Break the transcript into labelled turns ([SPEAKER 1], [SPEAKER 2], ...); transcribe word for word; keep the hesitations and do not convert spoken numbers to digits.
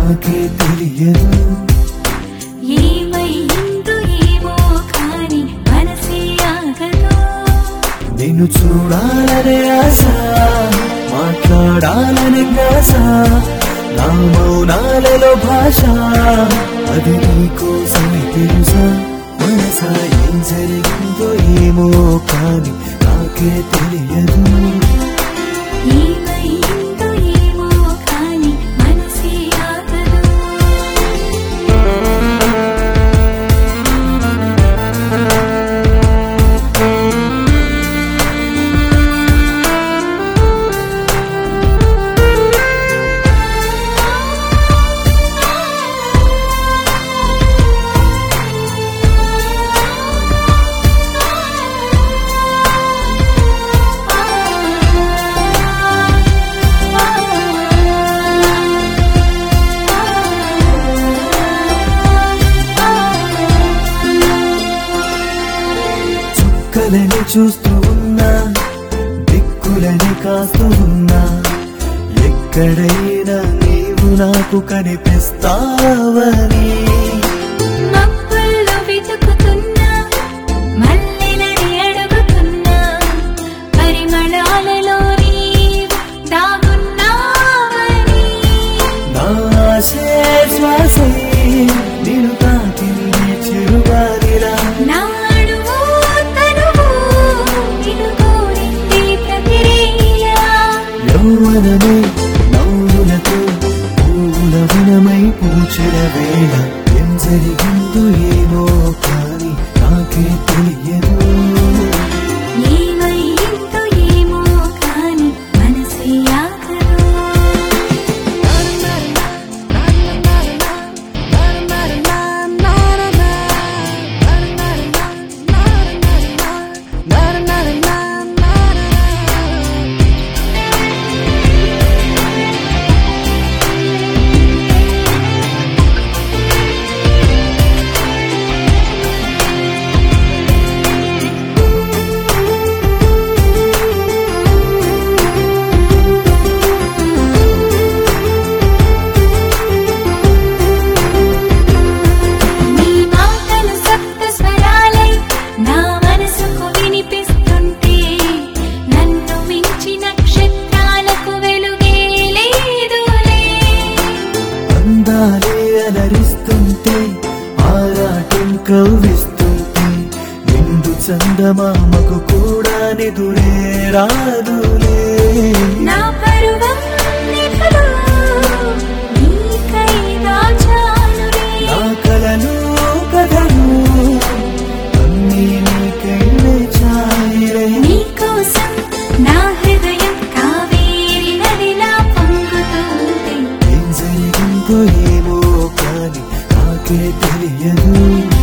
[SPEAKER 1] నాకే తెలియదు.
[SPEAKER 2] ఏమైందో ఏమో కానీ మనసే ఆగదు.
[SPEAKER 1] నిన్ను చూడాలనే ఆశ, మాట్లాడాలనే ఆశ, నా మౌనాలలో భాష అది నీకోసమే తెలుసా. మనసా ఏం జరిగిందో ఏమో కానీ నాకే తెలియదు.
[SPEAKER 2] ఏమైందో ఏమో కానీ మనసే ఆగదు.
[SPEAKER 1] చుక్కలని చూస్తూ ఉన్నా, దిక్కులని కాస్తూ ఉన్నా, ఎక్కడైనా నీవు నాకు కనిపిస్తావని.
[SPEAKER 2] మబ్బుల్లో వెతుకుతున్నా, మల్లెలని అడుగుతున్నా, పరిమళాలలో నీవు దాగున్నావని.
[SPEAKER 1] నా ఆశే శ్వాసే నిన్ను తాకిని చిరుగాలిలా,
[SPEAKER 2] నా అడుగు తనువు నిన్ను కోరింది ప్రతిరేలా.
[SPEAKER 1] యౌవనమే నవ్వులతో పూల వనమై పూచిన వేళ ఏం జరిగిందో ఏమో కానీ నాకే తెలియదు.
[SPEAKER 2] ఏమైందో ఏమో కానీ మనసే ఆగదు. నీ మాటలు సప్త స్వరాలై నా మనసుకు వినిపిస్తుంటే, నన్ను మించి నక్షత్రాలకు వెలుగే లేదులే.
[SPEAKER 1] అందాలే అలరిస్తుంటే, ఆరాటం కవ్విస్తుంటే, నిండు చందమామకు కూడా నిదురే రాదులే.
[SPEAKER 2] నా పరువం నిపులు నీకై దాచానులే.
[SPEAKER 1] నా కలలు కథలు అన్నీ నీకై చాయిరే.
[SPEAKER 2] నీకోసం నా హృదయం కావేరి నదిలా పొంగుతుంది.
[SPEAKER 1] ఏం జరిగిందో ఏమో కానీ నాకే తెలియదు.